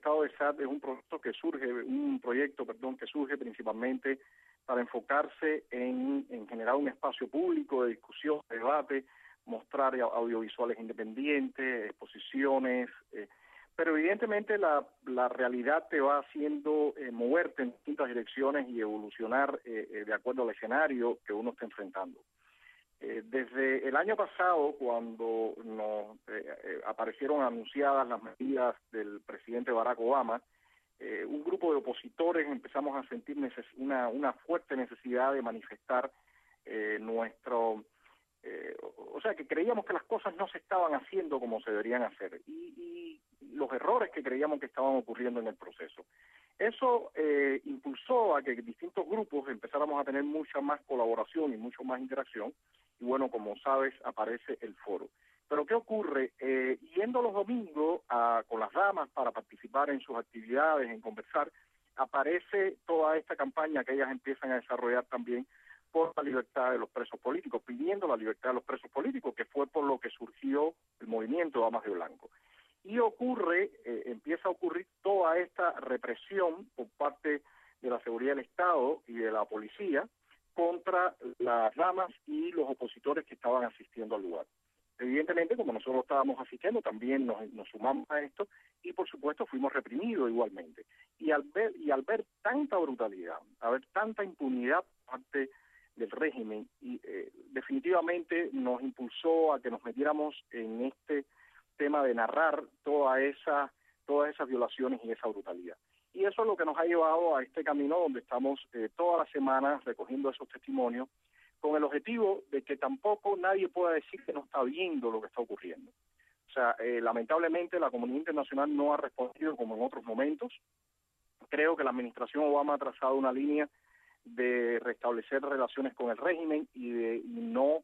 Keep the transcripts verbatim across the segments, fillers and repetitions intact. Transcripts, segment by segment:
estado de S A T es un proyecto que surge, un proyecto, perdón, que surge principalmente para enfocarse en, en generar un espacio público de discusión, de debate, mostrar audiovisuales independientes, exposiciones, eh, pero evidentemente la, la realidad te va haciendo eh, moverte en distintas direcciones y evolucionar eh, eh, de acuerdo al escenario que uno está enfrentando. Eh, desde el año pasado, cuando nos eh, eh, aparecieron anunciadas las medidas del presidente Barack Obama, eh, un grupo de opositores empezamos a sentir neces una, una fuerte necesidad de manifestar eh, nuestro... Eh, o sea, que creíamos que las cosas no se estaban haciendo como se deberían hacer y, y los errores que creíamos que estaban ocurriendo en el proceso. Eso eh, impulsó a que distintos grupos empezáramos a tener mucha más colaboración y mucho más interacción. Y bueno, como sabes, aparece el foro. Pero ¿qué ocurre? Eh, yendo los domingos a, con las damas para participar en sus actividades, en conversar, aparece toda esta campaña que ellas empiezan a desarrollar también por la libertad de los presos políticos, pidiendo la libertad de los presos políticos, que fue por lo que surgió el movimiento Damas de Blanco. Y ocurre, eh, empieza a ocurrir toda esta represión por parte de la seguridad del Estado y de la policía contra las damas y los opositores que estaban asistiendo al lugar. Evidentemente, como nosotros estábamos asistiendo, también nos, nos sumamos a esto y, por supuesto, fuimos reprimidos igualmente. Y al ver y al ver tanta brutalidad, al ver tanta impunidad por parte del régimen, y eh, definitivamente nos impulsó a que nos metiéramos en este tema de narrar toda esa, todas esas violaciones y esa brutalidad. Y eso es lo que nos ha llevado a este camino donde estamos eh, todas las semanas recogiendo esos testimonios con el objetivo de que tampoco nadie pueda decir que no está viendo lo que está ocurriendo. O sea, eh, lamentablemente la comunidad internacional no ha respondido como en otros momentos. Creo que la administración Obama ha trazado una línea de restablecer relaciones con el régimen y de y no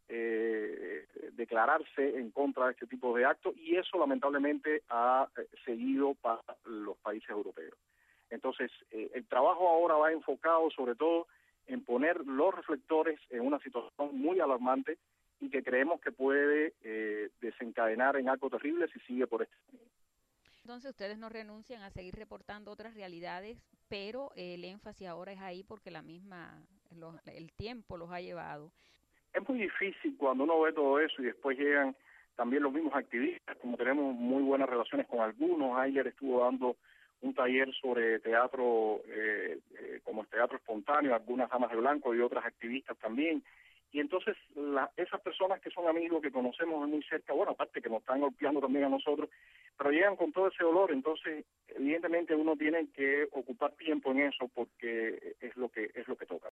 eh, declararse en contra de este tipo de actos, y eso lamentablemente ha eh, seguido para los países europeos. Entonces, eh, el trabajo ahora va enfocado sobre todo en poner los reflectores en una situación muy alarmante y que creemos que puede eh, desencadenar en algo terrible si sigue por este camino. Entonces ustedes no renuncian a seguir reportando otras realidades, pero eh, el énfasis ahora es ahí porque la misma, lo, el tiempo los ha llevado. Es muy difícil cuando uno ve todo eso y después llegan también los mismos activistas, como tenemos muy buenas relaciones con algunos. Ayer estuvo dando un taller sobre teatro, eh, eh, como el teatro espontáneo, algunas damas de blanco y otras activistas también. Y entonces la, esas personas que son amigos, que conocemos de muy cerca, bueno, aparte que nos están golpeando también a nosotros, pero llegan con todo ese dolor. Entonces evidentemente uno tiene que ocupar tiempo en eso porque es lo que es lo que toca.